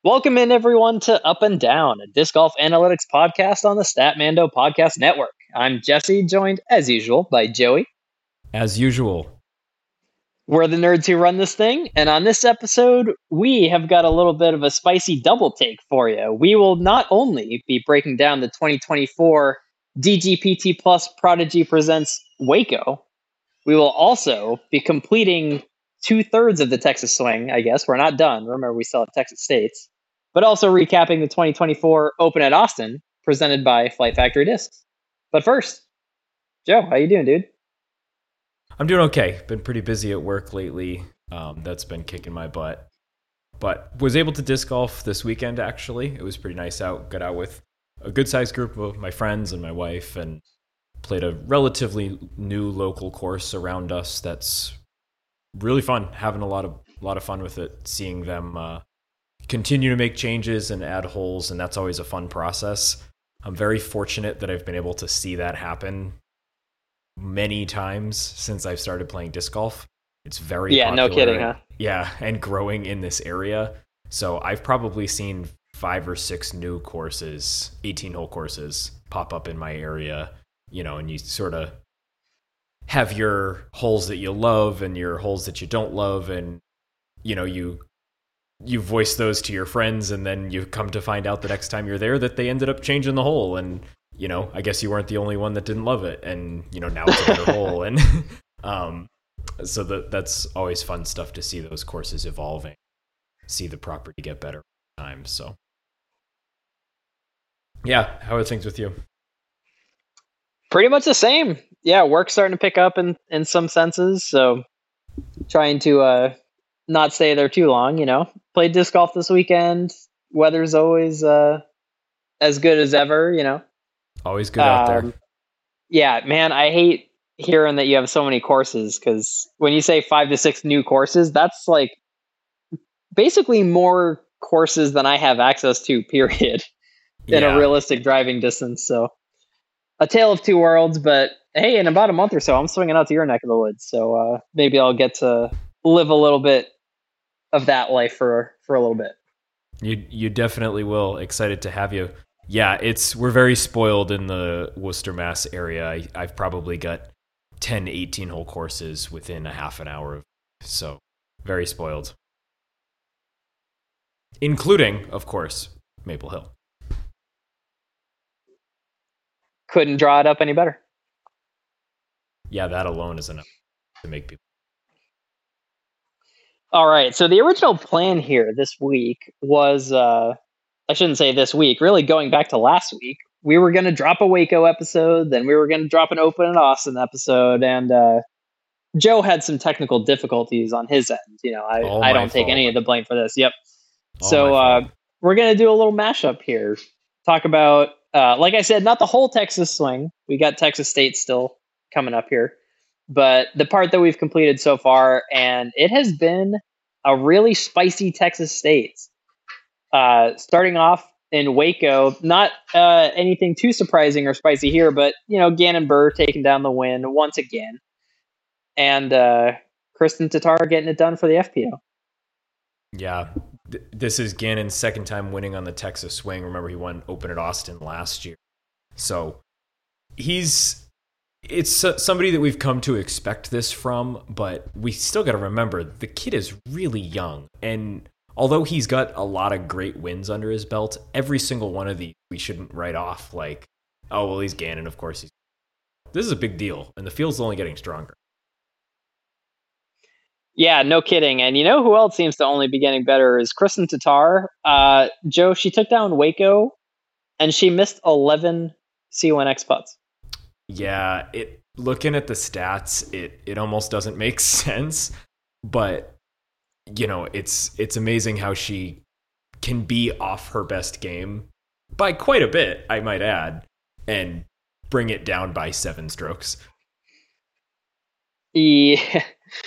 Welcome in, everyone, to Up and Down, a disc golf analytics podcast on the Statmando Podcast Network. I'm Jesse, joined as usual by Joey. As usual. We're the nerds who run this thing, and on this episode, we have got a little bit of a spicy double take for you. We will not only be breaking down the 2024 DGPT Plus Prodigy Presents Waco, we will also be completing 2/3 of the Texas swing, I guess. We're not done. Remember, we still have Texas States. But also recapping the 2024 Open at Austin, presented by Flight Factory Discs. But first, Joe, how you doing, dude? I'm doing okay. Been pretty busy at work lately. That's been kicking my butt. But was able to disc golf this weekend, actually. It was pretty nice out. Got out with a good-sized group of my friends and my wife and played a relatively new local course around us that's really fun. Having a lot of fun with it. Seeing them continue to make changes and add holes, and that's always a fun process. I'm very fortunate that I've been able to see that happen many times since I've started playing disc golf. It's very popular. No kidding, huh? Yeah, and growing in this area. So I've probably seen 5 or 6 new courses, 18-hole courses, pop up in my area, and you sort of have your holes that you love and your holes that you don't love, and you voice those to your friends, and then you come to find out the next time you're there that they ended up changing the hole, and I guess you weren't the only one that didn't love it, and now it's a better hole, and so that's always fun stuff to see those courses evolving, see the property get better over time. So yeah, how are things with you? Pretty much the same. Yeah, work's starting to pick up in some senses, so trying to not stay there too long, Played disc golf this weekend. Weather's always as good as ever, Always good out there. Yeah, man, I hate hearing that you have so many courses, because when you say 5 to 6 new courses, that's like basically more courses than I have access to, period, in a realistic driving distance. So a tale of two worlds, but hey, in about a month or so, I'm swinging out to your neck of the woods. So maybe I'll get to live a little bit of that life for a little bit. You definitely will. Excited to have you. Yeah, we're very spoiled in the Worcester, Mass area. I've probably got 10 18-hole courses within a half an hour. So very spoiled. Including, of course, Maple Hill. Couldn't draw it up any better. Yeah, that alone is enough to make people. All right, so the original plan here this week was, I shouldn't say this week, really going back to last week. We were going to drop a Waco episode, then we were going to drop an Open in Austin episode, and Joe had some technical difficulties on his end. I don't take any of the blame for this. Yep. So we're going to do a little mashup here. Talk about, like I said, not the whole Texas swing. We got Texas State still coming up here, but the part that we've completed so far, and it has been a really spicy Texas States. Starting off in Waco, not anything too surprising or spicy here, but Gannon Buhr taking down the win once again, and Kristen Tatar getting it done for the FPO. Yeah, this is Gannon's second time winning on the Texas swing. Remember, he won Open at Austin last year, so it's somebody that we've come to expect this from, but we still got to remember the kid is really young, and although he's got a lot of great wins under his belt, every single one of these we shouldn't write off like, oh, well, he's Gannon, of course. This is a big deal, and the field's only getting stronger. Yeah, no kidding. And who else seems to only be getting better is Kristen Tatar. Joe, she took down Waco, and she missed 11 C1X putts. Yeah, looking at the stats, it almost doesn't make sense, but it's amazing how she can be off her best game by quite a bit, I might add, and bring it down by 7 strokes. Yeah.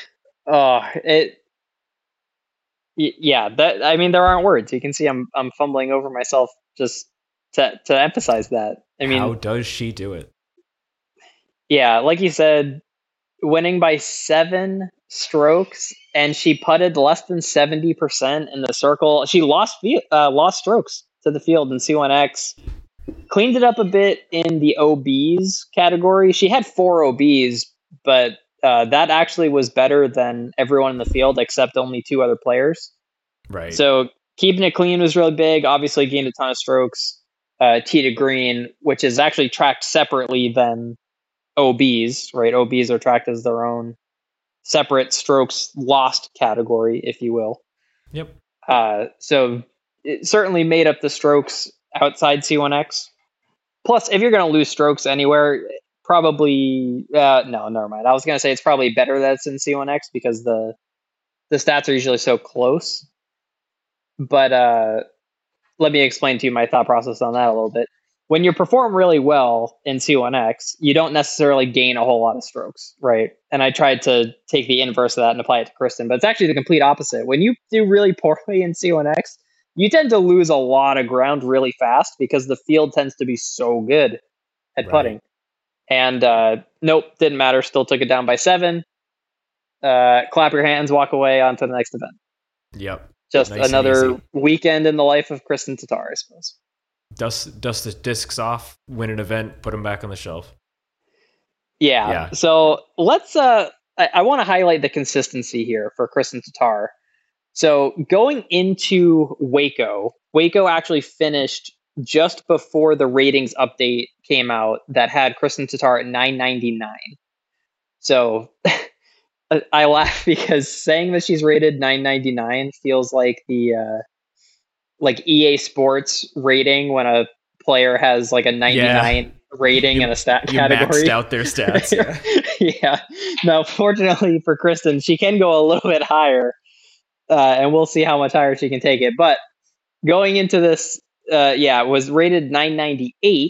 Yeah, that, I mean, there aren't words. You can see I'm fumbling over myself just to emphasize that. I mean, how does she do it? Yeah, like you said, winning by 7 strokes, and she putted less than 70% in the circle. She lost strokes to the field in C1X. Cleaned it up a bit in the OBs category. She had 4 OBs, but that actually was better than everyone in the field except only 2 other players. Right. So keeping it clean was really big. Obviously gained a ton of strokes. Tee to green, which is actually tracked separately than OBs, right? OBs are tracked as their own separate strokes lost category, if you will. Yep. So it certainly made up the strokes outside C1X. Plus, if you're going to lose strokes anywhere, probably no, never mind. I was going to say it's probably better that it's in C1X because the stats are usually so close. But let me explain to you my thought process on that a little bit. When you perform really well in C1X, you don't necessarily gain a whole lot of strokes, right? And I tried to take the inverse of that and apply it to Kristen, but it's actually the complete opposite. When you do really poorly in C1X, you tend to lose a lot of ground really fast because the field tends to be so good at putting. And nope, didn't matter. Still took it down by 7. Clap your hands, walk away, on to the next event. Yep. Just nice another weekend in the life of Kristen Tatar, I suppose. Dust the discs off, win an event, put them back on the shelf. Yeah. So let's. I want to highlight the consistency here for Kristen Tatar. So going into Waco actually finished just before the ratings update came out that had Kristen Tatar at 999. So I laugh because saying that she's rated 999 feels like the like EA Sports rating when a player has like a 99 rating in a stat category. You maxed out their stats. Yeah. Now, fortunately for Kristen, she can go a little bit higher, and we'll see how much higher she can take it. But going into this, it was rated 998.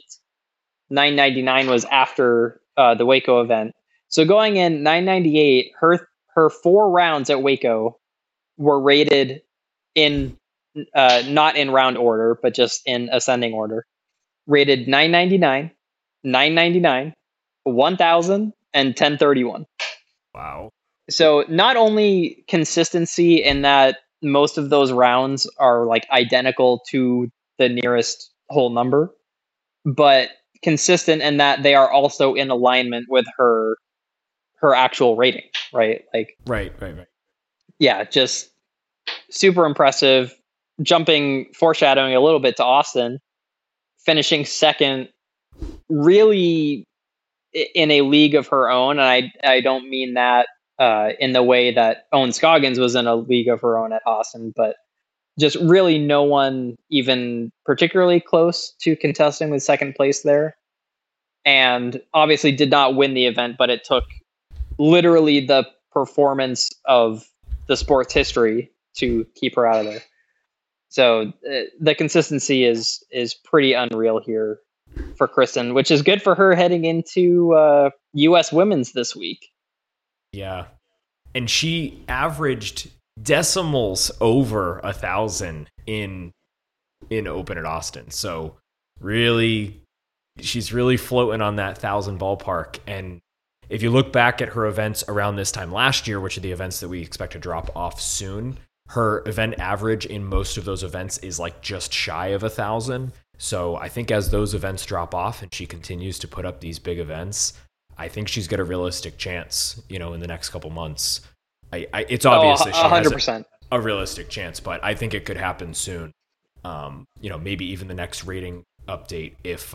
999 was after the Waco event. So going in 998, her 4 rounds at Waco were rated in not in round order, but just in ascending order. Rated 999, 999, 1000, and 1031. Wow. So not only consistency in that most of those rounds are like identical to the nearest whole number, but consistent in that they are also in alignment with her actual rating, right? Like right. Yeah, just super impressive. Foreshadowing a little bit to Austin, finishing second, really in a league of her own. And I don't mean that in the way that Owen Scoggins was in a league of her own at Austin, but just really no one even particularly close to contesting with second place there. And obviously did not win the event, but it took literally the performance of the sport's history to keep her out of there. So the consistency is pretty unreal here for Kristen, which is good for her heading into U.S. Women's this week. Yeah. And she averaged decimals over 1,000 in Open at Austin. So really, she's really floating on that 1,000 ballpark. And if you look back at her events around this time last year, which are the events that we expect to drop off soon, her event average in most of those events is like just shy of 1,000. So I think as those events drop off and she continues to put up these big events, I think she's got a realistic chance, in the next couple months. It's obvious that she 100%. Has a realistic chance, but I think it could happen soon. Maybe even the next rating update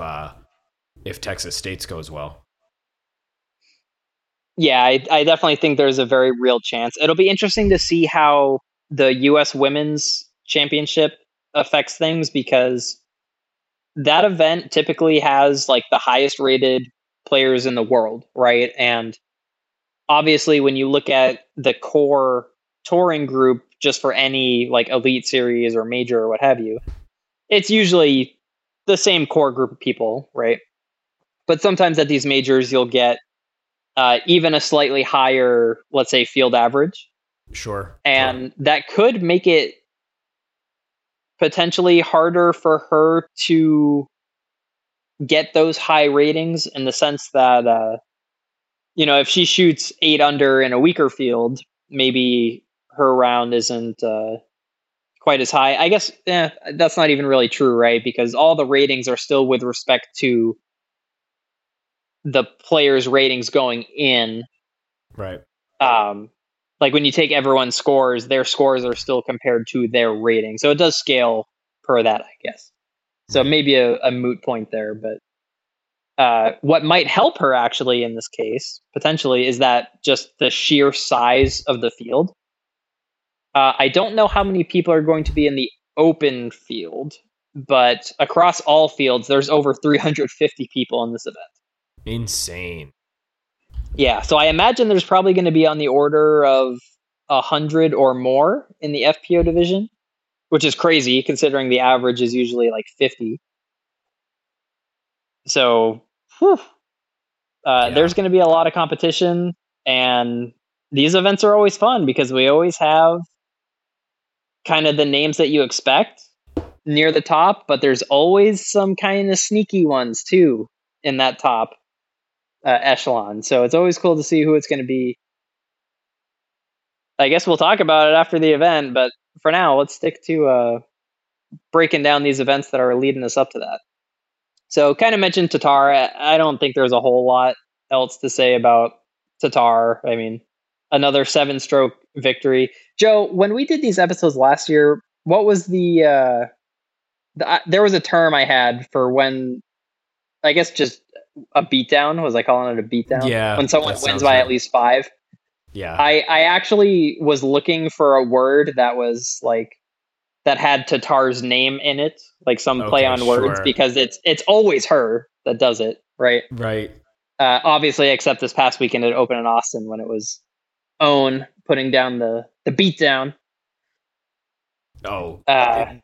if Texas State's goes well. Yeah, I definitely think there's a very real chance. It'll be interesting to see how the U.S. Women's Championship affects things, because that event typically has like the highest rated players in the world, right? And obviously when you look at the core touring group just for any like elite series or major or what have you, it's usually the same core group of people, right? But sometimes at these majors you'll get even a slightly higher, let's say, field average. Sure. And that could make it potentially harder for her to get those high ratings, in the sense that, if she shoots 8 under in a weaker field, maybe her round isn't quite as high. I guess that's not even really true, right? Because all the ratings are still with respect to the players' ratings going in. Right. Like when you take everyone's scores, their scores are still compared to their rating. So it does scale per that, I guess. So maybe a moot point there. But what might help her actually in this case, potentially, is that just the sheer size of the field. I don't know how many people are going to be in the open field, but across all fields, there's over 350 people in this event. Insane. Yeah, so I imagine there's probably going to be on the order of 100 or more in the FPO division, which is crazy considering the average is usually like 50. So, there's going to be a lot of competition, and these events are always fun because we always have kind of the names that you expect near the top, but there's always some kind of sneaky ones too in that top echelon. So it's always cool to see who it's going to be. I guess we'll talk about it after the event, but for now, let's stick to breaking down these events that are leading us up to that. So kind of mentioned Tatar. I don't think there's a whole lot else to say about Tatar. I mean, another 7-stroke victory. Joe, when we did these episodes last year, what was there was a term I had for when, I guess just a beatdown. Was I calling it a beatdown? Yeah. When someone wins by at least 5. Yeah. I actually was looking for a word that was like, that had Tatar's name in it, like some play on words, because it's always her that does it, right? Right. Obviously, except this past weekend at Open in Austin when it was Own putting down the beatdown. Oh.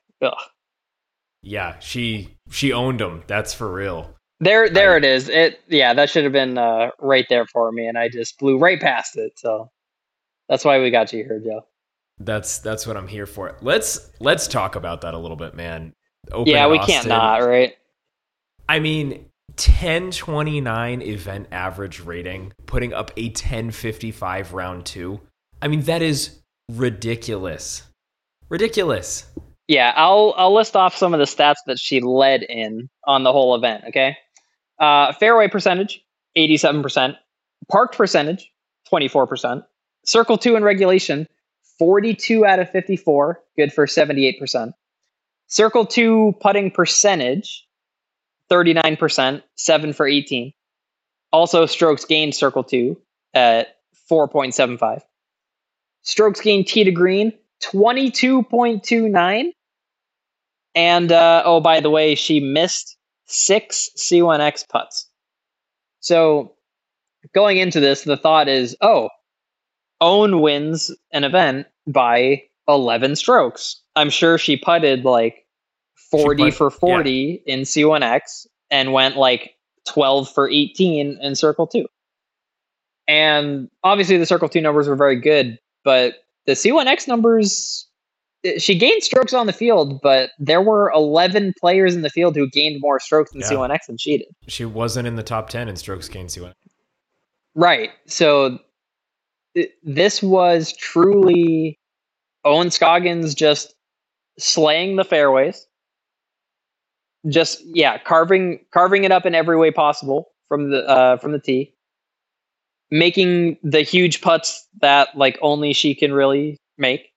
Yeah, she owned him. That's for real. There it is. That should have been right there for me, and I just blew right past it. So that's why we got you here, Joe. That's what I'm here for. Let's talk about that a little bit, man. We can't not, right? I mean, 1029 event average rating, putting up a 1055 round 2. I mean, that is ridiculous. Ridiculous. Yeah, I'll list off some of the stats that she led in on the whole event, okay? Fairway percentage, 87%. Parked percentage, 24%. Circle 2 in regulation, 42 out of 54, good for 78%. Circle 2 putting percentage, 39%, 7 for 18. Also strokes gained circle 2 at 4.75. Strokes gained tee to green, 22.29. And, by the way, she missed 6 C1X putts. So going into this, the thought is, Own wins an event by 11 strokes. I'm sure she putted like 40 for 40 in C1X and went like 12 for 18 in Circle 2. And obviously the Circle 2 numbers were very good, but the C1X numbers, she gained strokes on the field, but there were 11 players in the field who gained more strokes in C1X than she did. She wasn't in the top 10 in strokes gained C1X. Right. So this was truly Owen Scoggins just slaying the fairways. Just carving it up in every way possible from the tee, making the huge putts that like only she can really make,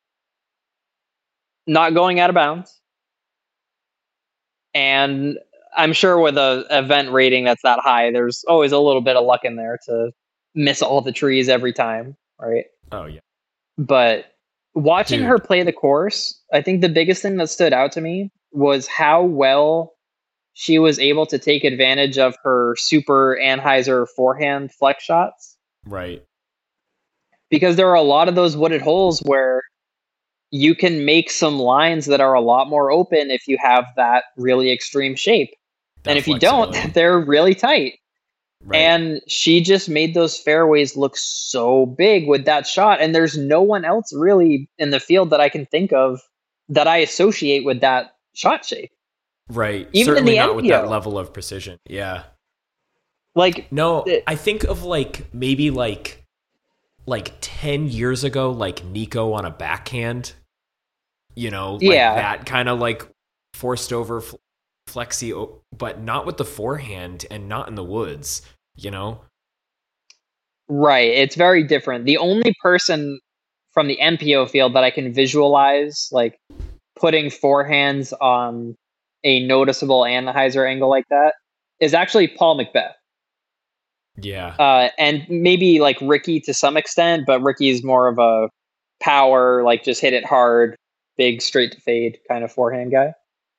not going out of bounds. And I'm sure with a event rating that's that high, there's always a little bit of luck in there to miss all the trees every time, right? Oh yeah. But watching her play the course, I think the biggest thing that stood out to me was how well she was able to take advantage of her super Anheuser forehand flex shots. Right. Because there are a lot of those wooded holes where you can make some lines that are a lot more open if you have that really extreme shape. And if you don't, they're really tight. Right. And she just made those fairways look so big with that shot. And there's no one else really in the field that I can think of that I associate with that shot shape. Right. Even certainly in the not with that level of precision. Yeah. Like, no, I think of like maybe like like 10 years ago, like Nico on a backhand, like that kind of like forced over flexi, but not with the forehand and not in the woods, Right. It's very different. The only person from the MPO field that I can visualize like putting forehands on a noticeable Anheuser angle like that is actually Paul McBeth. Yeah. And maybe like Ricky to some extent, but Ricky's more of a power, like just hit it hard, big straight to fade kind of forehand guy.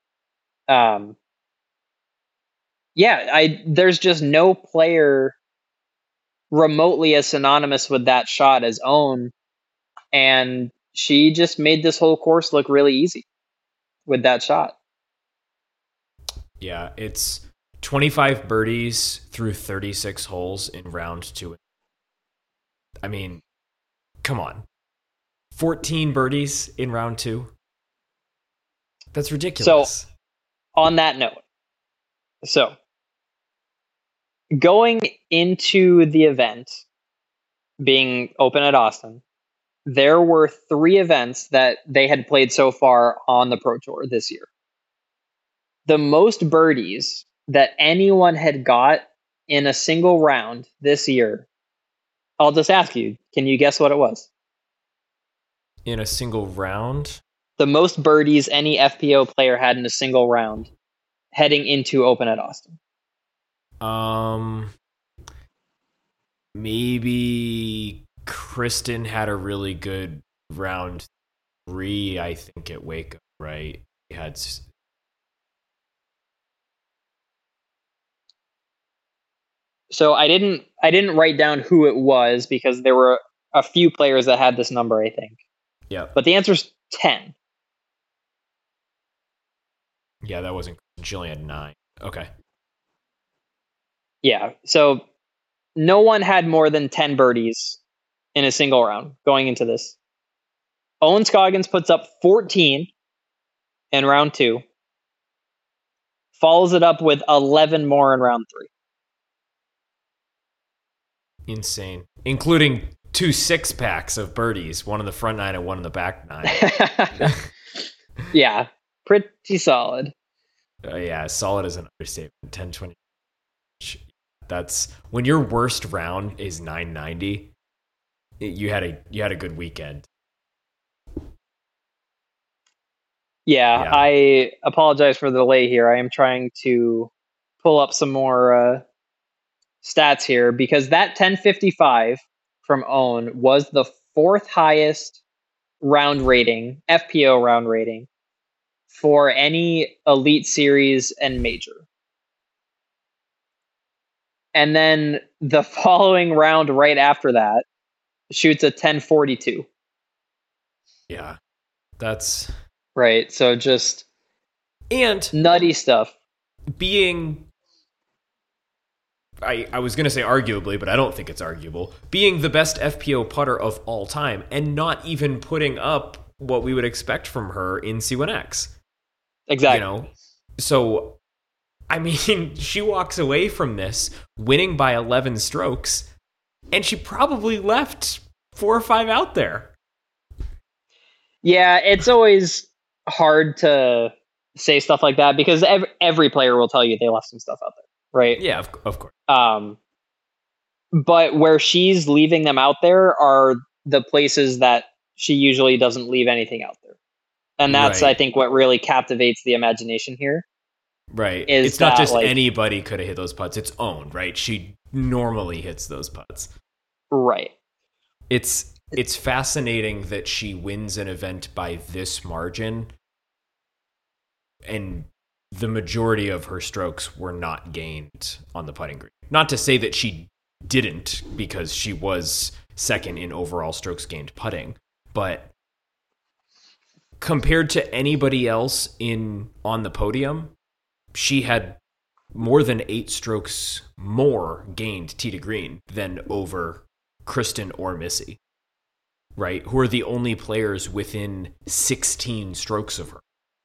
There's just no player remotely as synonymous with that shot as Own, and she just made this whole course look really easy with that shot. Yeah, it's 25 birdies through 36 holes in round 2. I mean, come on. 14 birdies in round 2. That's ridiculous. So, on that note, going into the event being open at Austin, there were 3 events that they had played so far on the Pro Tour this year. The most birdies that anyone had got in a single round this year, I'll just ask you, can you guess what it was? In a single round? The most birdies any FPO player had in a single round heading into Open at Austin. Maybe Kristen had a really good round 3, I think, at Waco, right? He had... So I didn't write down who it was because there were a few players that had this number, I think. Yeah. But the answer is 10. Yeah, that wasn't... Jillian had 9. Okay. Yeah, so no one had more than 10 birdies in a single round going into this. Owen Scoggins puts up 14 in round 2. Follows it up with 11 more in round 3. Insane. Including 2 6-packs of birdies, one in the front 9 and one in the back 9. Yeah, pretty solid. Yeah, solid is an understatement. 10-20. That's when your worst round is 990. You had a good weekend. Yeah, I apologize for the delay here. I am trying to pull up some more stats here because that 1055 from Own was the 4th highest round rating, FPO round rating, for any Elite Series and Major. And then the following round right after that shoots a 1042. Yeah, that's... Right, so just... And... nutty stuff. Being... I was going to say arguably, but I don't think it's arguable. Being the best FPO putter of all time and not even putting up what we would expect from her in C1X. Exactly. So, I mean, she walks away from this winning by 11 strokes, and she probably left 4 or 5 out there. Yeah, it's always hard to say stuff like that because every player will tell you they left some stuff out there, right? Yeah, of course. But where she's leaving them out there are the places that she usually doesn't leave anything out there. And that's, right. I think, what really captivates the imagination here. Right. It's not just anybody could have hit those putts. It's Own, right? She normally hits those putts. Right. It's fascinating that she wins an event by this margin, and the majority of her strokes were not gained on the putting green. Not to say that she didn't, because she was second in overall strokes gained putting, but compared to anybody else on the podium, she had more than 8 strokes more gained tee to green than over Kristen or Missy, right? Who are the only players within 16 strokes of her.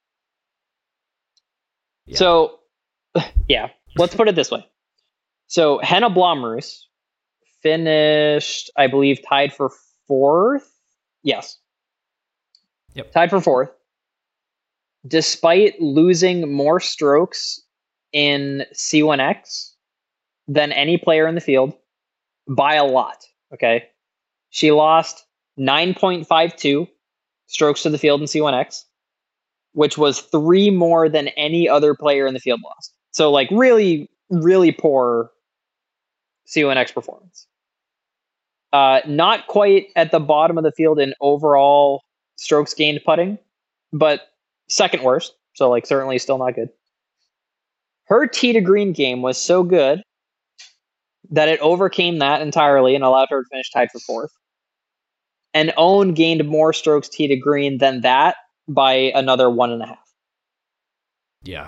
Yeah. So, yeah, let's put it this way. So Henna Blomroos finished, I believe, tied for fourth. Yes. Yep. Tied for fourth. Despite losing more strokes in C1X than any player in the field by a lot. Okay. She lost 9.52 strokes to the field in C1X, which was 3 more than any other player in the field lost. So, like, really, really poor C1X performance. Not quite at the bottom of the field in overall strokes gained putting, but second worst. So, like, certainly still not good. Her tee to green game was so good that it overcame that entirely and allowed her to finish tied for fourth. And Owen gained more strokes tee to green than that by another 1.5. Yeah.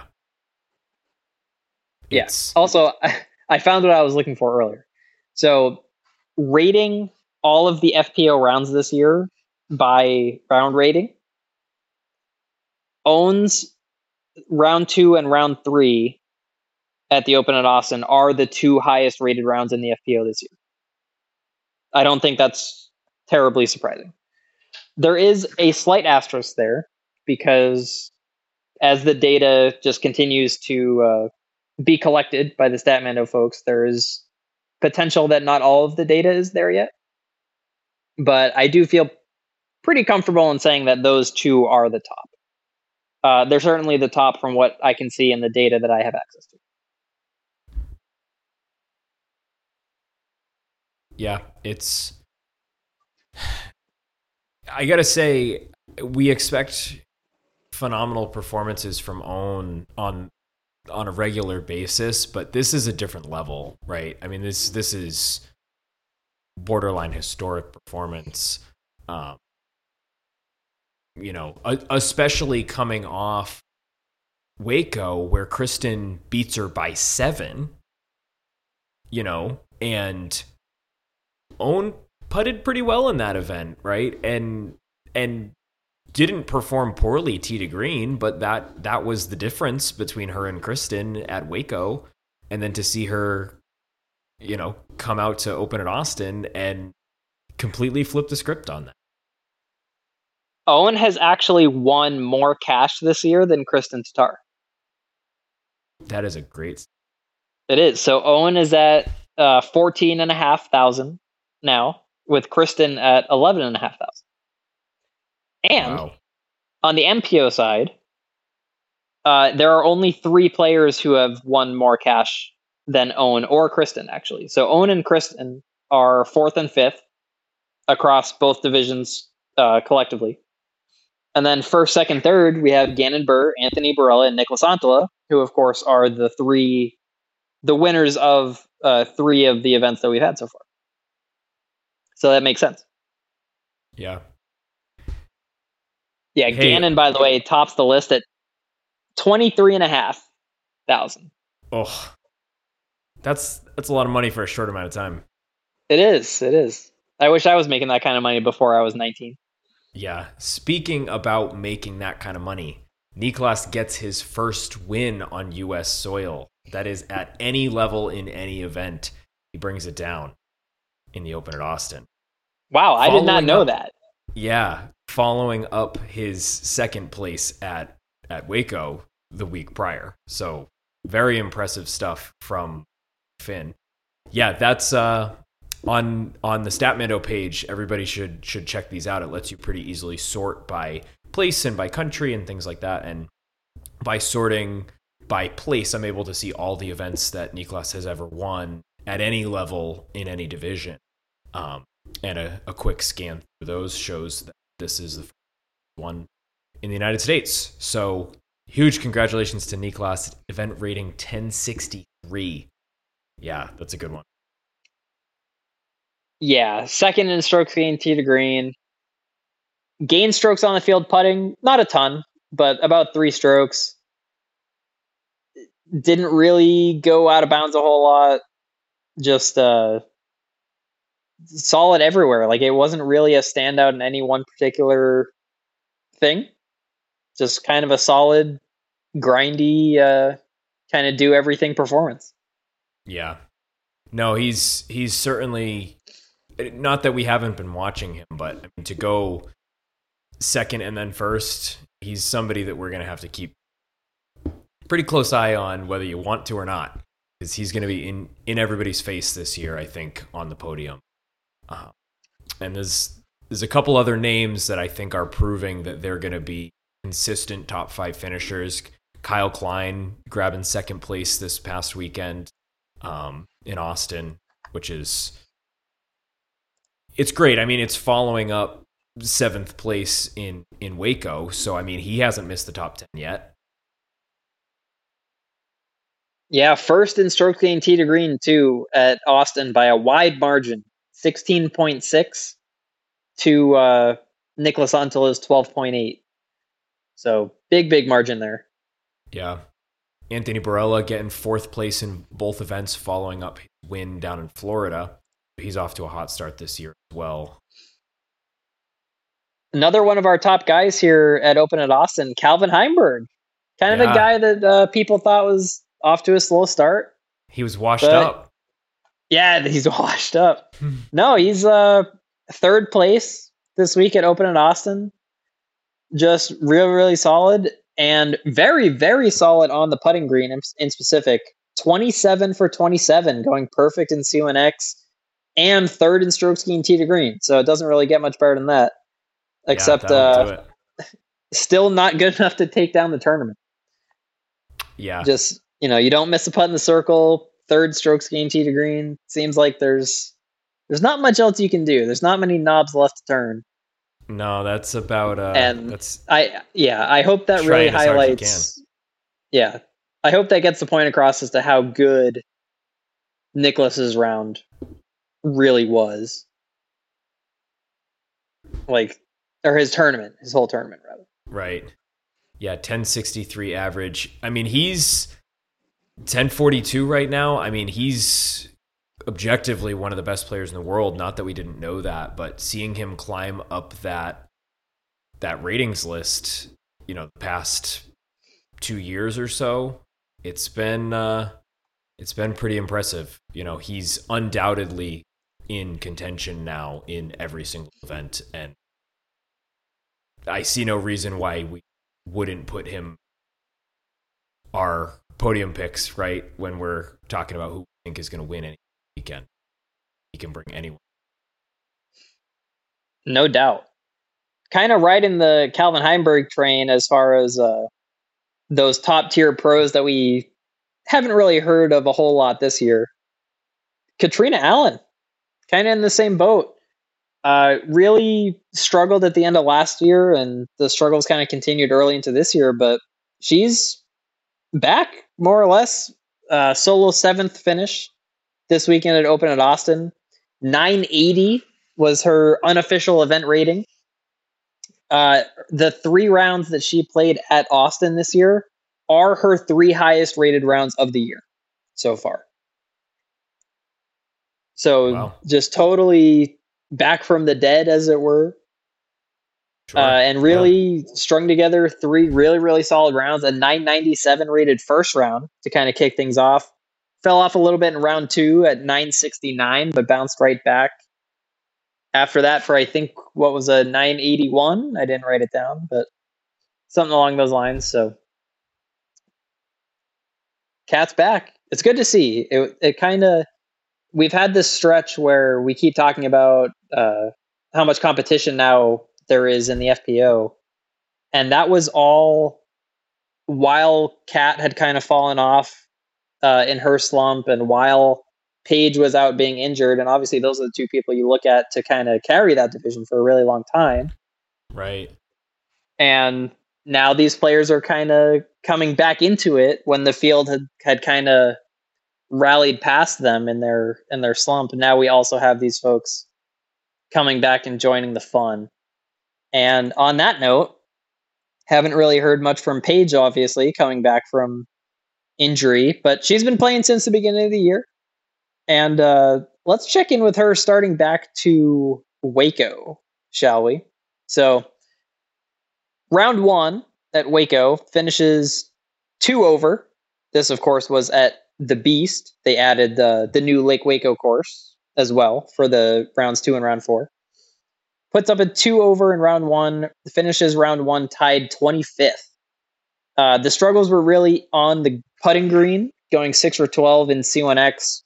Yes. Yeah. Also, I found what I was looking for earlier. So, rating all of the FPO rounds this year by round rating, Owen's round 2 and round 3 at the Open at Austin are the 2 highest rated rounds in the FPO this year. I don't think that's terribly surprising. There is a slight asterisk there because as the data just continues to be collected by the Statmando folks, there is potential that not all of the data is there yet. But I do feel pretty comfortable in saying that those 2 are the top. They're certainly the top from what I can see in the data that I have access to. Yeah, I gotta say, we expect phenomenal performances from Owen on a regular basis, but this is a different level, right? I mean, this is borderline historic performance. Especially coming off Waco, where Kristen beats her by 7, and Owen putted pretty well in that event, right? And didn't perform poorly tee to green, but that was the difference between her and Kristen at Waco. And then to see her, come out to Open at Austin and completely flip the script on that. Owen has actually won more cash this year than Kristen Tatar. That is a great. It is. So Owen is at 14,500 now, with Kristen at 11,500. And wow. On the MPO side, there are only 3 players who have won more cash than Owen or Kristen, actually. So Owen and Kristen are 4th and 5th across both divisions collectively. And then 1st, 2nd, 3rd, we have Gannon Buhr, Anthony Barella, and Nicholas Antela, who, of course, are the winners of 3 of the events that we've had so far. So that makes sense. Yeah. Yeah, hey. Gannon, by the way, tops the list at 23,500. Oh, that's a lot of money for a short amount of time. It is. I wish I was making that kind of money before I was 19. Yeah. Speaking about making that kind of money, Niklas gets his first win on U.S. soil. That is at any level in any event. He brings it down in the Open at Austin. Wow, I did not know that. Yeah. Following up his 2nd place at Waco the week prior. So very impressive stuff from Finn. Yeah, that's on the Statmando page. Everybody should check these out. It lets you pretty easily sort by place and by country and things like that. And by sorting by place, I'm able to see all the events that Niklas has ever won at any level in any division. And a quick scan through those shows that this is the first one in the United States. So huge congratulations to Niklas. Event rating 1063. Yeah, that's a good one. Yeah, 2nd in strokes gained tee to green. Gain strokes on the field putting, not a ton, but about 3 strokes. Didn't really go out of bounds a whole lot. Just solid everywhere. Like, it wasn't really a standout in any one particular thing. Just kind of a solid, grindy, kind of do everything performance. Yeah. No, he's certainly, not that we haven't been watching him, but I mean, to go second and then first, he's somebody that we're going to have to keep pretty close eye on, whether you want to or not, because he's going to be in everybody's face this year, I think, on the podium. And there's a couple other names that I think are proving that they're going to be consistent top 5 finishers. Kyle Klein grabbing second place this past weekend in Austin, which is, it's great. I mean, it's following up 7th place in Waco. So, I mean, he hasn't missed the top 10 yet. Yeah, first in strokes gained tee to green, too, at Austin by a wide margin, 16.6 to Nicholas Untela's 12.8. So, big margin there. Yeah. Anthony Barella getting 4th place in both events following up his win down in Florida. He's off to a hot start this year as well. Another one of our top guys here at Open at Austin, Calvin Heimberg. Kind of a guy that people thought was off to a slow start. He was washed up. Yeah, he's washed up. No, he's 3rd place this week at Open at Austin. Just really solid and very solid on the putting green in specific. 27 for 27, going perfect in C1X and 3rd in strokes gained tee to green. So it doesn't really get much better than that. Except still not good enough to take down the tournament. Yeah. Just, you don't miss a putt in the circle, 3rd strokes gained tee to green. Seems like there's not much else you can do. There's not many knobs left to turn. No, that's about and that's I hope that really highlights. Yeah. I hope that gets the point across as to how good Nicklaus's round really was. Or his whole tournament, rather. Right. Yeah, 1063 average. I mean, he's 1042 right now. I mean, he's objectively one of the best players in the world. Not that we didn't know that, but seeing him climb up that ratings list, the past 2 years or so, it's been pretty impressive. He's undoubtedly in contention now in every single event, and I see no reason why we wouldn't put him our podium picks, right, when we're talking about who we think is going to win any weekend. He can bring anyone. No doubt. Kind of right in the Calvin Heimberg train as far as those top tier pros that we haven't really heard of a whole lot this year. Katrina Allen, kind of in the same boat. Really struggled at the end of last year, and the struggles kind of continued early into this year, but she's back, more or less. Solo 7th finish this weekend at Open at Austin. 980 was her unofficial event rating. The 3 rounds that she played at Austin this year are her 3 highest rated rounds of the year so far. So wow. Just totally back from the dead, as it were. Sure. And really strung together 3 really solid rounds. A 997 rated first round to kind of kick things off. Fell off a little bit in round 2 at 969, but bounced right back. After that, for I think what was a 981. I didn't write it down, but something along those lines. So Kat's back. It's good to see. It kind of, we've had this stretch where we keep talking about how much competition now there is in the FPO. And that was all while Kat had kind of fallen off in her slump, and while Paige was out being injured. And obviously those are the 2 people you look at to kind of carry that division for a really long time. Right. And now these players are kind of coming back into it when the field had kind of rallied past them in their slump. And now we also have these folks coming back and joining the fun. And on that note, haven't really heard much from Paige, obviously, coming back from injury, but she's been playing since the beginning of the year. And let's check in with her starting back to Waco, shall we? So round 1 at Waco finishes 2 over. This, of course, was at the Beast. They added the new Lake Waco course as well for the rounds 2 and round 4. Puts up a 2 over in round 1, finishes round 1 tied 25th. The struggles were really on the putting green, going 6 for 12 in C1X.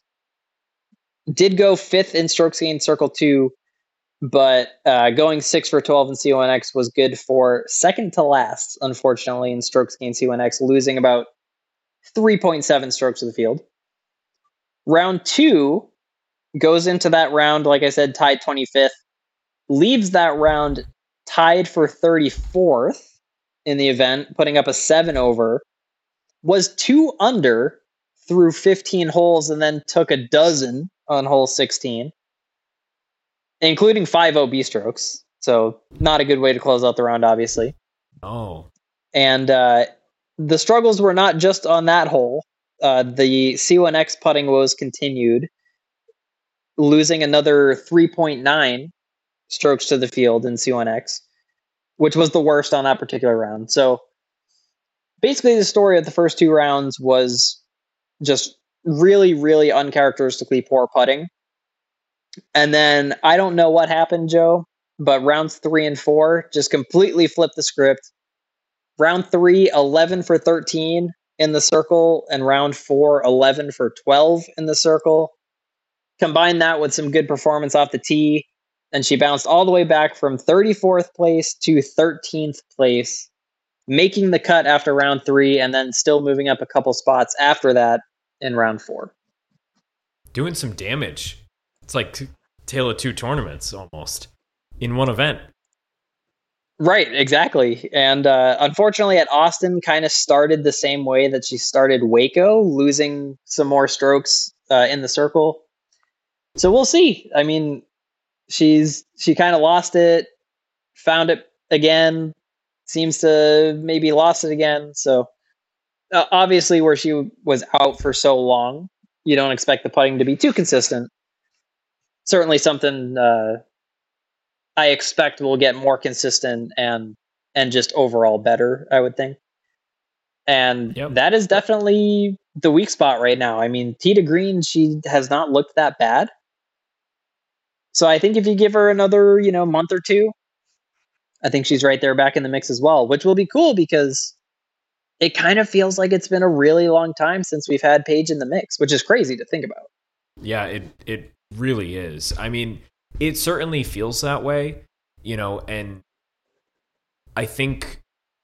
Did go 5th in strokes gained Circle 2, but going 6 for 12 in C1X was good for second to last, unfortunately, in strokes gained C1X, losing about 3.7 strokes to the field. Round 2 goes into that round, like I said, tied 25th. Leaves that round tied for 34th in the event, putting up a 7 over. Was 2 under through 15 holes and then took a dozen on hole 16, including 5 OB strokes. So not a good way to close out the round, obviously. Oh. And the struggles were not just on that hole. The C1X putting woes continued, losing another 3.9 strokes to the field in C1X, which was the worst on that particular round. So basically the story of the first 2 rounds was just really, really uncharacteristically poor putting. And then I don't know what happened, Joe, but rounds 3 and 4 just completely flipped the script. Round 3, 11 for 13 in the circle, and round 4, 11 for 12 in the circle. Combine that with some good performance off the tee, and she bounced all the way back from 34th place to 13th place, making the cut after round 3, and then still moving up a couple spots after that in round 4. Doing some damage. It's like Tale of 2 tournaments almost in one event. Right, exactly. And unfortunately at Austin kind of started the same way that she started Waco, losing some more strokes in the circle. So we'll see. I mean, she kind of lost it, found it again, seems to maybe lost it again. So obviously where she was out for so long, you don't expect the putting to be too consistent. Certainly something I expect will get more consistent and just overall better, I would think. And that is definitely the weak spot right now. I mean, Tita Green, she has not looked that bad. So I think if you give her another, month or 2, I think she's right there back in the mix as well, which will be cool because it kind of feels like it's been a really long time since we've had Paige in the mix, which is crazy to think about. Yeah, it really is. I mean, it certainly feels that way, and I think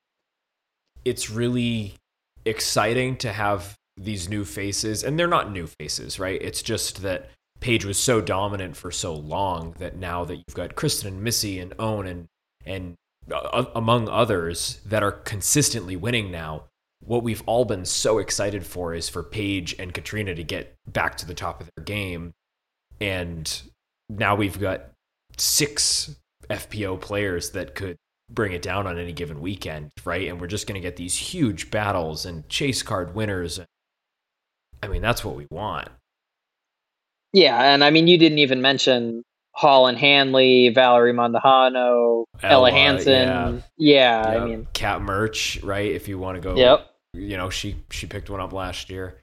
it's really exciting to have these new faces, and they're not new faces, right? It's just that Paige was so dominant for so long that now that you've got Kristen and Missy and Owen and among others that are consistently winning now, what we've all been so excited for is for Paige and Katrina to get back to the top of their game. And now we've got 6 FPO players that could bring it down on any given weekend, right? And we're just going to get these huge battles and chase card winners. I mean, that's what we want. Yeah, and I mean, you didn't even mention Holyn Handley, Valerie Mondahano, Ella Hansen. Yeah, I mean, Kat Merch, right? If you want to go, she picked one up last year.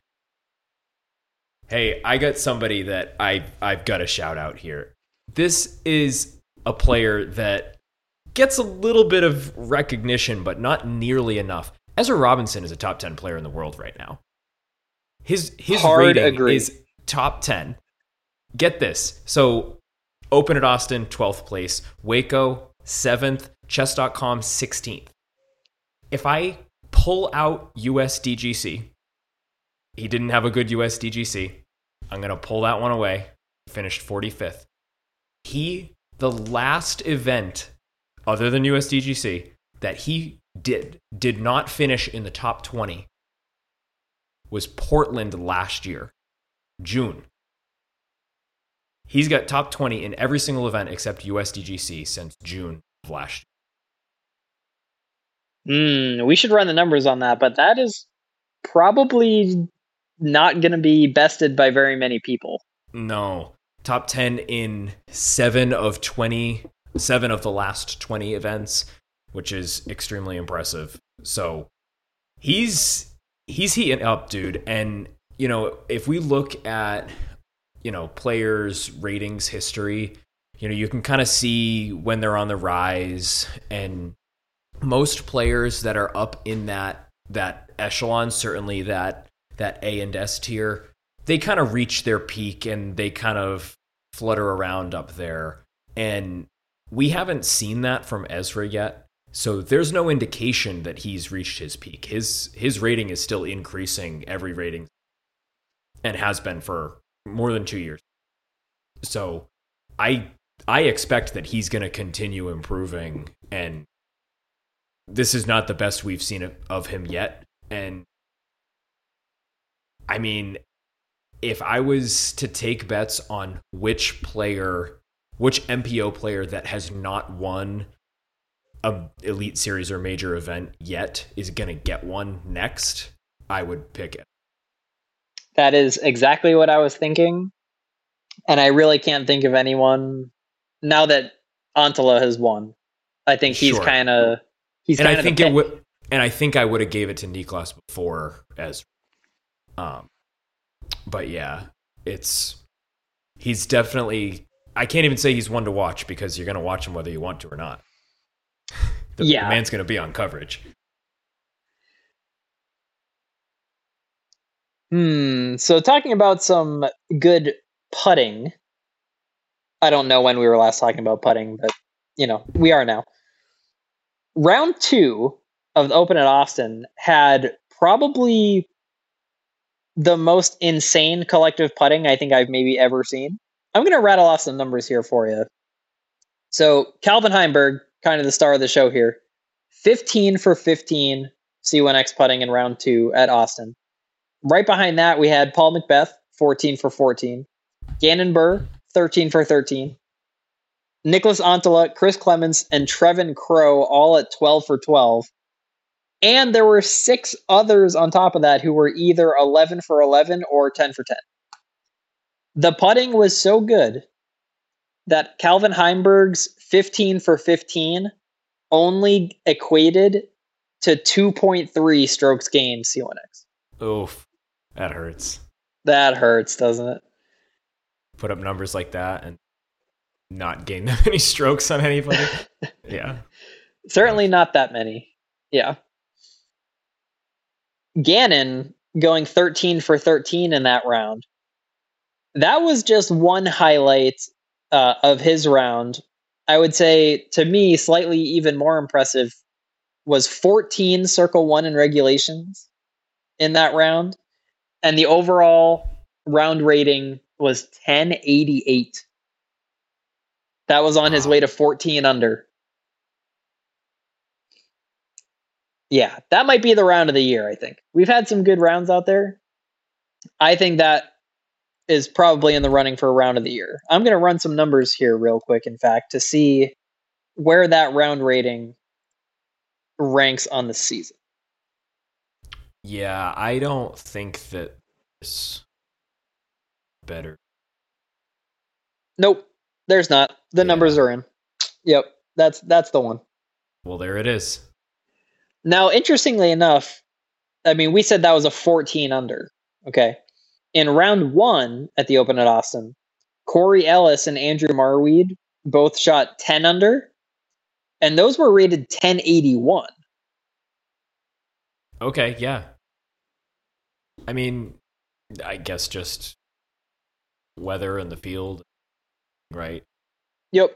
Hey, I got somebody that I've got to shout out here. This is a player that gets a little bit of recognition, but not nearly enough. Ezra Robinson is a top 10 player in the world right now. His rating is top 10. Get this. So Open at Austin, 12th place. Waco, 7th. Chess.com, 16th. If I pull out USDGC, he didn't have a good USDGC. I'm going to pull that one away. Finished 45th. The last event, other than USDGC, that he did not finish in the top 20 was Portland last year, June. He's got top 20 in every single event except USDGC since June of last year. We should run the numbers on that, but that is probably not going to be bested by very many people. No. Top 10 in 7 of the last 20 events, which is extremely impressive. So he's heating up, dude. And if we look at, players' ratings history, you can kind of see when they're on the rise, and most players that are up in that echelon, certainly that A and S tier, they kind of reach their peak and they kind of flutter around up there. And we haven't seen that from Ezra yet. So there's no indication that he's reached his peak. His rating is still increasing every rating and has been for more than 2 years. So I expect that he's going to continue improving, and this is not the best we've seen of him yet. And I mean, if I was to take bets on which MPO player that has not won a Elite Series or major event yet is going to get one next, I would pick it. That is exactly what I was thinking. And I really can't think of anyone now that Antala has won. I think he's kind of I think I would have gave it to Niklas before as but yeah, he's definitely, I can't even say he's one to watch because you're going to watch him whether you want to or not. The man's going to be on coverage. So talking about some good putting, I don't know when we were last talking about putting, but we are now. Round 2 of the Open at Austin had probably the most insane collective putting I think I've maybe ever seen. I'm going to rattle off some numbers here for you. So Calvin Heimberg, kind of the star of the show here, 15 for 15 C1X putting in round 2 at Austin. Right behind that, we had Paul McBeth, 14 for 14. Gannon Buhr, 13 for 13. Niklas Antala, Chris Clemens, and Trevin Crow all at 12 for 12. And there were 6 others on top of that who were either 11 for 11 or 10 for 10. The putting was so good that Calvin Heimberg's 15 for 15 only equated to 2.3 strokes gained C1X. Oof, that hurts. That hurts, doesn't it? Put up numbers like that and not gain that many strokes on anybody. Yeah. Certainly not that many. Yeah. Gannon going 13 for 13 in that round. That was just one highlight of his round. I would say, to me, slightly even more impressive was 14 Circle 1 in regulations in that round. And the overall round rating was 1088. That was on his way to 14 under. Yeah, that might be the round of the year, I think. We've had some good rounds out there. I think that is probably in the running for a round of the year. I'm going to run some numbers here real quick, in fact, to see where that round rating ranks on the season. Yeah, I don't think that it's better. Nope, there's not. The numbers are in. Yep, that's the one. Well, there it is. Now, interestingly enough, I mean, we said that was a 14 under. Okay. In round 1 at the Open at Austin, Corey Ellis and Andrew Marweed both shot 10 under, and those were rated 1081. Okay, yeah. I mean, I guess just weather in the field, right? Yep.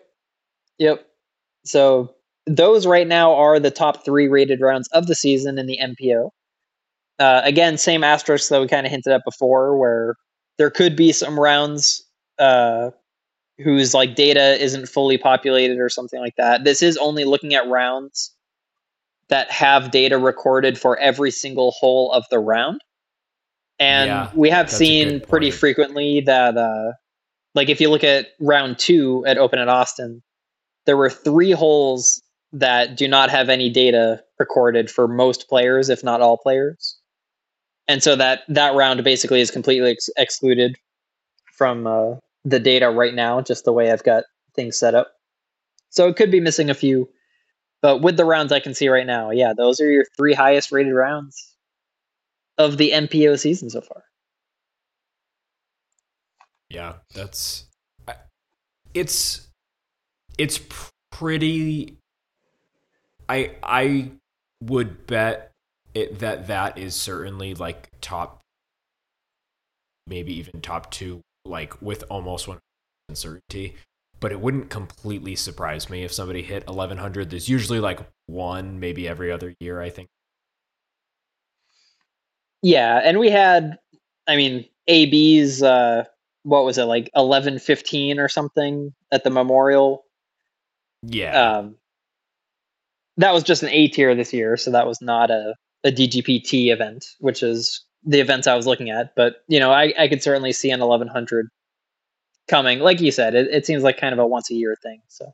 So those right now are the top 3 rated rounds of the season in the MPO. Again, same asterisk that we kind of hinted at before, where there could be some rounds whose data isn't fully populated or something like that. This is only looking at rounds that have data recorded for every single hole of the round. And we have seen pretty frequently that, if you look at round 2 at Open at Austin, there were 3 holes that do not have any data recorded for most players, if not all players. And so that round basically is completely excluded from the data right now, just the way I've got things set up. So it could be missing a few. But with the rounds I can see right now, yeah, those are your 3 highest rated rounds of the MPO season so far. Yeah, it's pretty. I would bet that is certainly like top, maybe even top two, like with almost 100% certainty. But it wouldn't completely surprise me if somebody hit 1100. There's usually like one, maybe every other year, I think. Yeah, and we had, I mean, AB's what was it, like 1115 or something at the Memorial. Yeah. That was just an A tier this year, so that was not a DGPT event, which is the events I was looking at. But I could certainly see an 1100 coming. Like you said, it seems like kind of a once a year thing. So,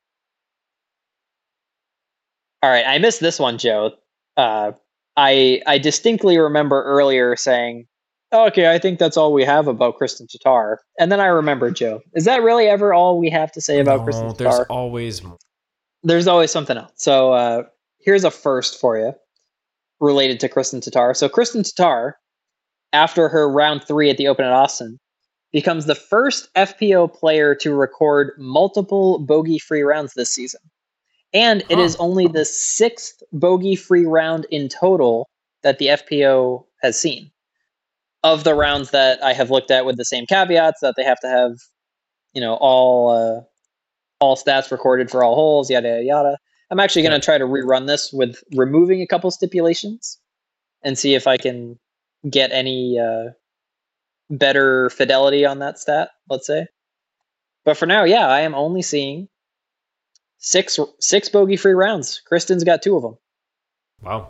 all right, I missed this one, Joe. I distinctly remember earlier saying, oh, "Okay, I think that's all we have about Kristen Tatar," and then I remember, Joe, is that really ever all we have to say about Kristen No, Tatar? there's always more. There's always something else. So here's a first for you related to Kristen Tatar. So Kristen Tatar, after her round 3 at the Open at Austin, becomes the first FPO player to record multiple bogey-free rounds this season. And it is only the 6th bogey-free round in total that the FPO has seen. Of the rounds that I have looked at with the same caveats that they have to have, all stats recorded for all holes, yada, yada, yada. I'm actually going to try to rerun this with removing a couple stipulations and see if I can get any better fidelity on that stat, let's say. But for now, yeah, I am only seeing six bogey-free rounds. Kristen's got 2 of them. Wow.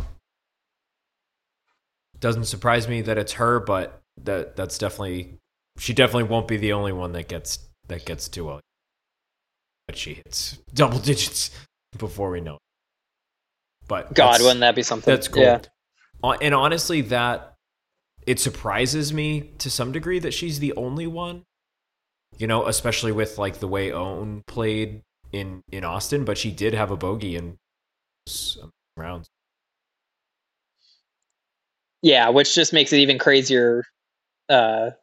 Doesn't surprise me that it's her, but that's definitely, she definitely won't be the only one that gets to a, but she hits double digits before we know it. But God, wouldn't that be something? That's cool. Yeah. And honestly, that it surprises me to some degree that she's the only one, especially with like the way Owen played in Austin, but she did have a bogey in some rounds. Yeah, which just makes it even crazier. A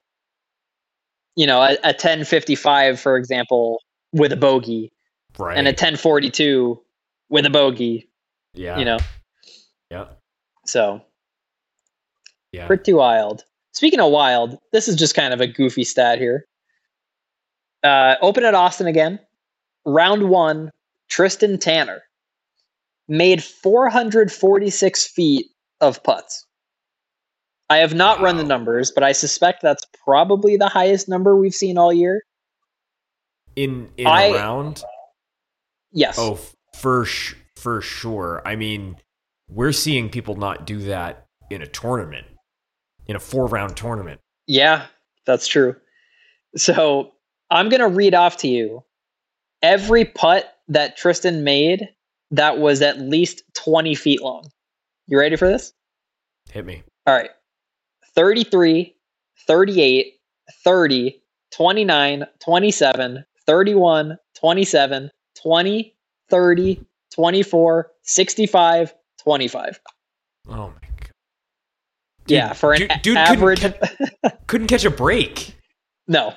1055, for example, with a bogey, right, and a 1042 with a bogey. Yeah. Yeah. So. Yeah. Pretty wild. Speaking of wild, this is just kind of a goofy stat here. Open at Austin again. Round 1, Tristan Tanner made 446 feet of putts. I have not run the numbers, but I suspect that's probably the highest number we've seen all year. In a round? Yes. Oh, for sure. I mean, we're seeing people not do that in a tournament, in a 4-round tournament. Yeah, that's true. So I'm going to read off to you every putt that Tristan made that was at least 20 feet long. You ready for this? Hit me. All right. 33, 38, 30, 29, 27, 31, 27, 20, 30, 24, 65, 25. Oh my god. Dude, yeah, for an average couldn't catch a break. No.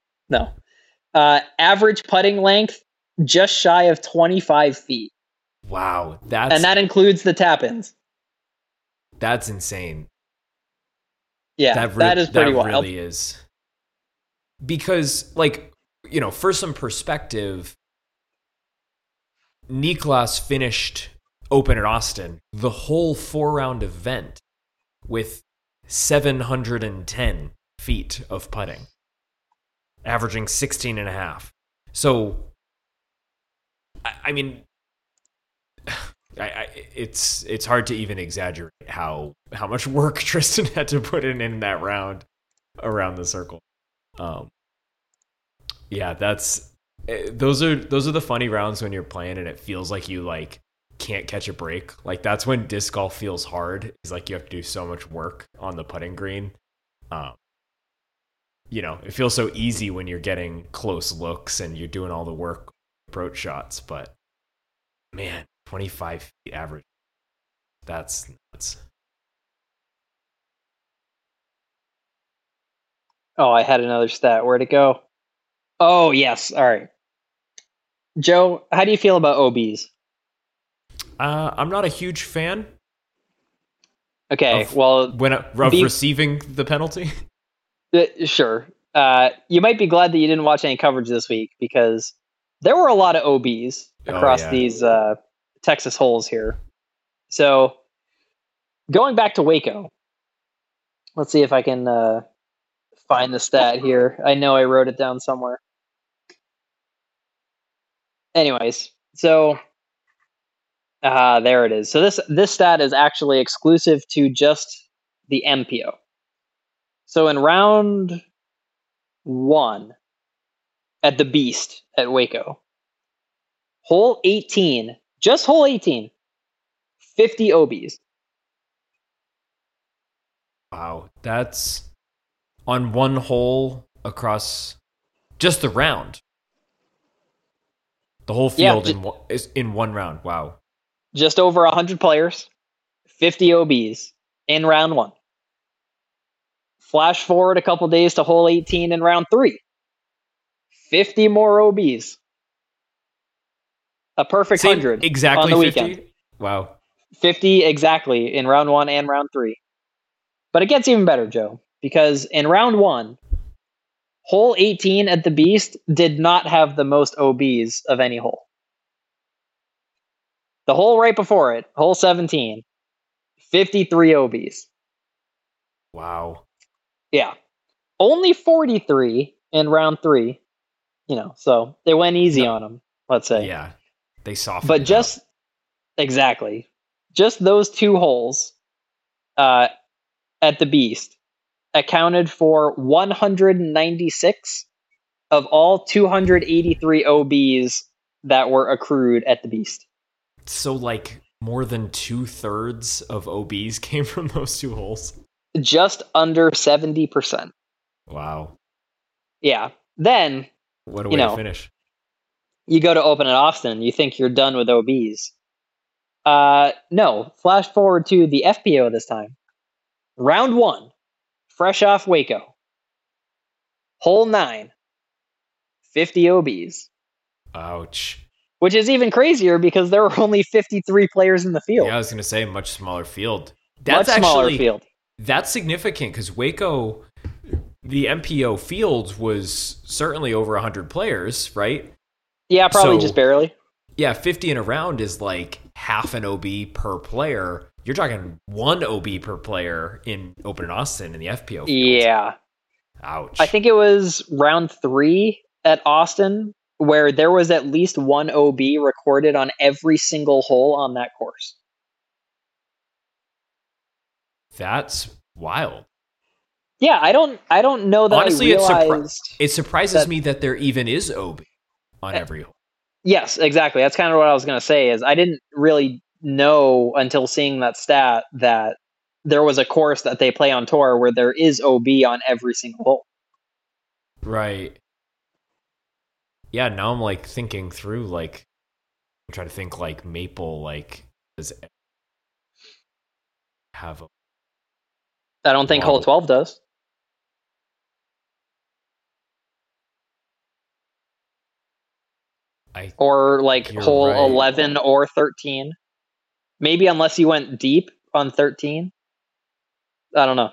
Average putting length just shy of 25 feet. Wow, and that includes the tap-ins. That's insane. Yeah, that is pretty wild. That really is. Because, for some perspective, Niklas finished Open at Austin, the whole 4-round event, with 710 feet of putting, averaging 16 and a half. So, I mean, it's hard to even exaggerate how much work Tristan had to put in that round around the circle. Yeah, those are the funny rounds when you're playing and it feels like you can't catch a break. That's when disc golf feels hard. Is you have to do so much work on the putting green. It feels so easy when you're getting close looks and you're doing all the work approach shots, but man, 25 feet average. That's nuts. Oh, I had another stat. Where'd it go? Oh, yes. All right. Joe, how do you feel about OBs? I'm not a huge fan Okay, of well, of be receiving the penalty. sure. You might be glad that you didn't watch any coverage this week because there were a lot of OBs Oh across yeah. these Texas holes here. So going back to Waco, let's see if I can find the stat here. I know I wrote it down somewhere. Anyways, so there it is. So this stat is actually exclusive to just the MPO. So in round one at the Beast at Waco, hole 18, just hole 18, 50 OBs. Wow, that's on one hole across just the round. The whole Yeah, field is in one round. Wow. just over 100 players, 50 OBs in round one. Flash forward a couple days to hole 18 in round three, 50 more OBs. A perfect Same 100 on exactly the 50. weekend. Wow. 50 exactly in round one and round three. But it gets even better, Joe, because in round one, hole 18 at the Beast did not have the most OBs of any hole. The hole right before it, hole 17, 53 OBs. Wow. Yeah. Only 43 in round three, so they went easy No, on them, let's say. yeah. They softened But it up. exactly, just those two holes at the Beast accounted for 196 of all 283 OBs that were accrued at the Beast. So like more than 2/3 of OBs came from those two holes. Just under 70%. Wow. Yeah. Then, What a you way to know, finish. you go to Open at Austin, you think you're done with OBs. No. Flash forward to the FPO this time. Round one, fresh off Waco. Hole 9, 50 OBs. Ouch. Which is even crazier because there were only 53 players in the field. Yeah, I was going to say much smaller field. Much smaller field. That's significant because Waco, the MPO field was certainly over 100 players, right? Yeah, probably So, just barely. Yeah, 50 in a round is like half an OB per player. You're talking one OB per player in Open in Austin in the FPO field. Yeah. Ouch. I think it was round 3 at Austin where there was at least one OB recorded on every single hole on that course. That's wild. Yeah, I don't know that Honestly, I realized it surprises me that there even is OB on every hole. Yes, exactly. That's kind of what I was going to say is I didn't really know until seeing that stat that there was a course that they play on tour where there is OB on every single hole. Right. Yeah, now I'm like thinking through like I'm trying to think like Maple like does it have a I don't think hole 12 does. Or like hole 11 or 13. Maybe unless you went deep on 13. I don't know.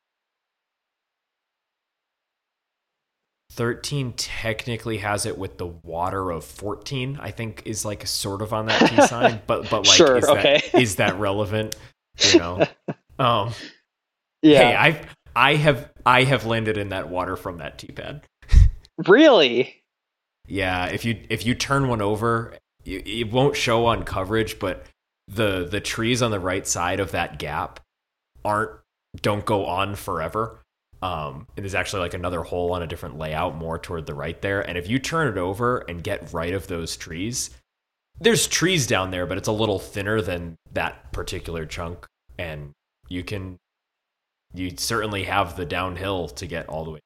13 technically has it with the water of 14, I think is like sort of on that T sign, but like sure, is that relevant? You know? Yeah. Hey, I have landed in that water from that T pad. Really? Yeah, if you turn one over, it won't show on coverage, but the trees on the right side of that gap don't go on forever. And there's actually like another hole on a different layout more toward the right there. And if you turn it over and get right of those trees, there's trees down there, but it's a little thinner than that particular chunk. And you certainly have the downhill to get all the way.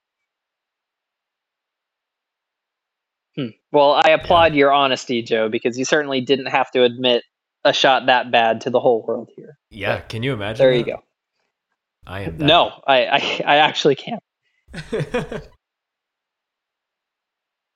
Well, I applaud your honesty, Joe, because you certainly didn't have to admit a shot that bad to the whole world here. Yeah, but can you imagine? There you go. I am that. No, I actually can't.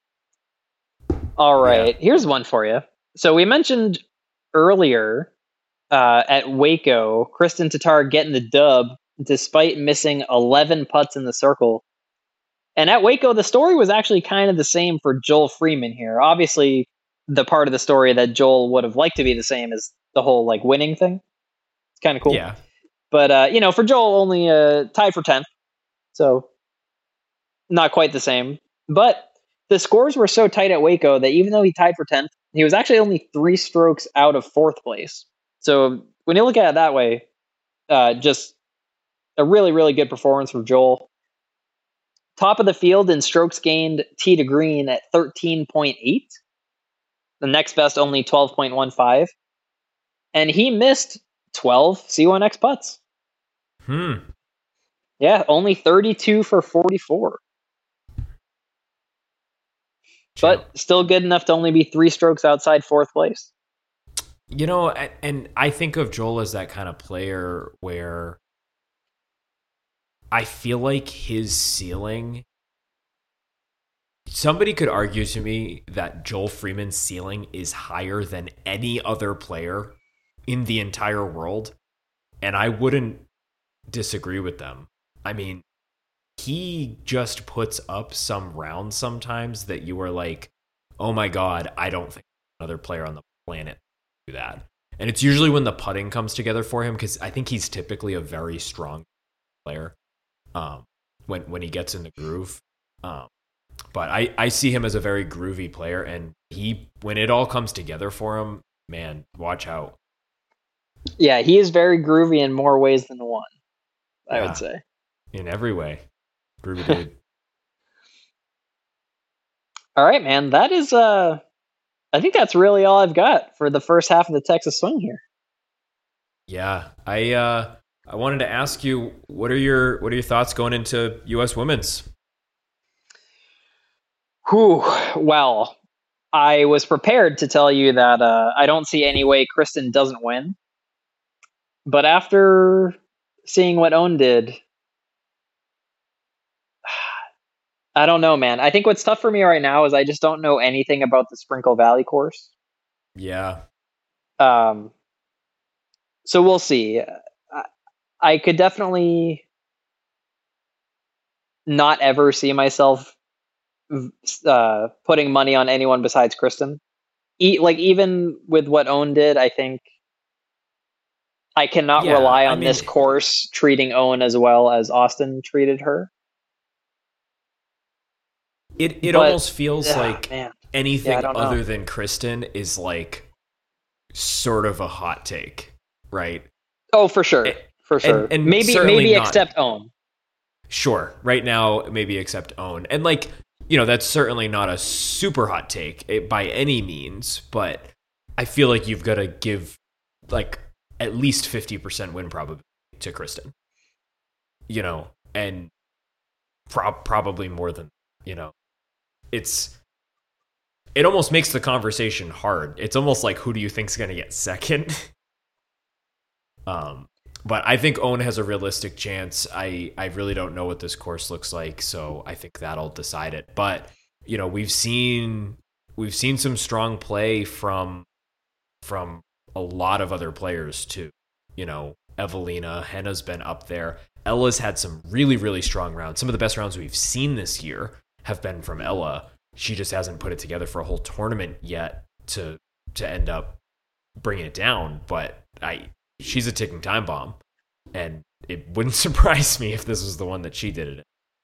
All Yeah. right, here's one for you. So we mentioned earlier at Waco, Kristen Tatar getting the dub despite missing 11 putts in the circle. And at Waco, the story was actually kind of the same for Joel Freeman here. Obviously, the part of the story that Joel would have liked to be the same is the whole like winning thing. It's kind of cool. Yeah. But for Joel, only tied for 10th, so not quite the same. But the scores were so tight at Waco that even though he tied for 10th, he was actually only 3 strokes out of 4th place. So when you look at it that way, just a really, really good performance from Joel. Top of the field in strokes gained tee to green at 13.8. The next best only 12.15. And he missed 12 C1X putts. Yeah, only 32 for 44. But still good enough to only be 3 strokes outside 4th place. And I think of Joel as that kind of player where I feel like his ceiling, somebody could argue to me that Joel Freeman's ceiling is higher than any other player in the entire world, and I wouldn't disagree with them. I mean, he just puts up some rounds sometimes that you are like, oh my God, I don't think another player on the planet can do that. And it's usually when the putting comes together for him, because I think he's typically a very strong player when he gets in the groove. But I see him as a very groovy player, and when it all comes together for him, man, watch out. Yeah, he is very groovy in more ways than one, I would say. In every way. Groovy dude. All right, man. That is I think that's really all I've got for the first half of the Texas Swing here. Yeah. I wanted to ask you, what are your thoughts going into US Women's? Well, I was prepared to tell you that I don't see any way Kristen doesn't win. But after seeing what Own did, I don't know, man. I think what's tough for me right now is I just don't know anything about the Sprinkle Valley course. Yeah. So we'll see. I could definitely not ever see myself putting money on anyone besides Kristen. Even with what Own did, I think I cannot rely on this course treating Owen as well as Austin treated her. It almost feels like anything other other than Kristen is like sort of a hot take, right? Oh, for sure. And maybe except Owen. Sure. Right now, maybe except Owen. And that's certainly not a super hot take by any means, but I feel like you've got to give at least 50% win probability to Kristen. And probably more than, it almost makes the conversation hard. It's almost like, who do you think's going to get second? But I think Owen has a realistic chance. I really don't know what this course looks like, so I think that'll decide it. But we've seen some strong play from a lot of other players too. Evelina, Henna's been up there. Ella's had some really, really strong rounds. Some of the best rounds we've seen this year have been from Ella. She just hasn't put it together for a whole tournament yet to end up bringing it down. But she's a ticking time bomb, and it wouldn't surprise me if this was the one that she did it in.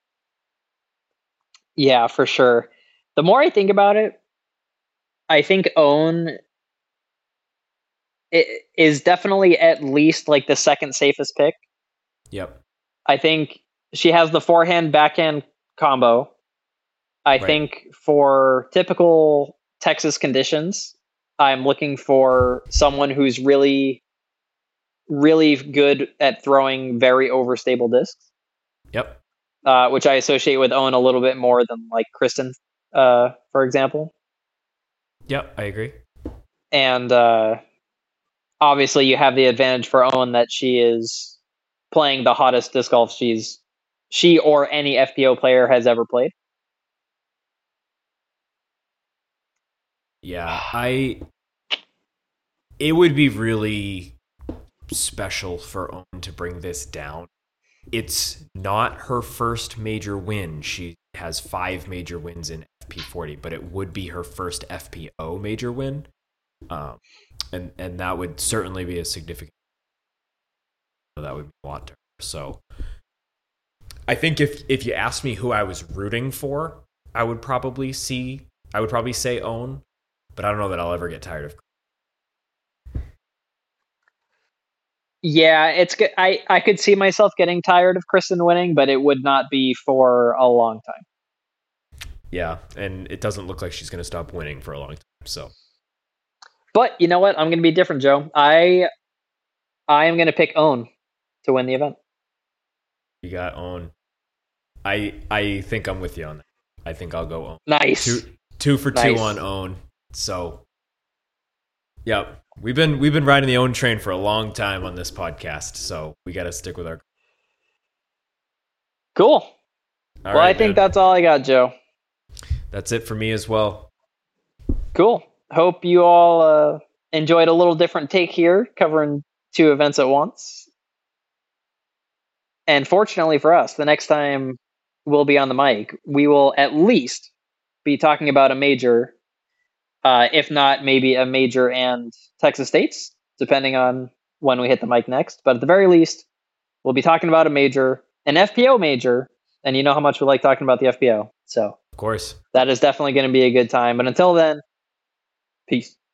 Yeah, for sure. The more I think about it, I think Owen is definitely at least like the second safest pick. Yep. I think she has the forehand backhand combo. I think for typical Texas conditions, I'm looking for someone who's really, really good at throwing very overstable discs. Yep. Which I associate with Owen a little bit more than like Kristen, for example. Yep, I agree. And obviously you have the advantage for Owen that she is playing the hottest disc golf she or any FPO player has ever played. Yeah, it would be really special for Owen to bring this down. It's not her first major win. She has 5 major wins in FP40, but it would be her first FPO major win. And that would certainly be a significant, that would be a lot to her. So I think if you asked me who I was rooting for, I would probably say Owen, but I don't know that I'll ever get tired of. Yeah, it's good. I could see myself getting tired of Kristen winning, but it would not be for a long time. Yeah, and it doesn't look like she's going to stop winning for a long time. So, but you know what? I'm going to be different, Joe. I am going to pick Owen to win the event. You got Owen. I think I'm with you on that. I think I'll go Owen. Nice. Two for nice. 2 on Owen. So, yep. We've been riding the Owen train for a long time on this podcast, so we got to stick with our. Cool. Well, I think that's all I got, Joe. That's it for me as well. Cool. Hope you all enjoyed a little different take here, covering 2 events at once. And fortunately for us, the next time we'll be on the mic, we will at least be talking about a major, if not maybe a major and Texas States, depending on when we hit the mic next. But at the very least, we'll be talking about a major, an FPO major, and you know how much we like talking about the FPO. So, of course, that is definitely going to be a good time. But until then, peace.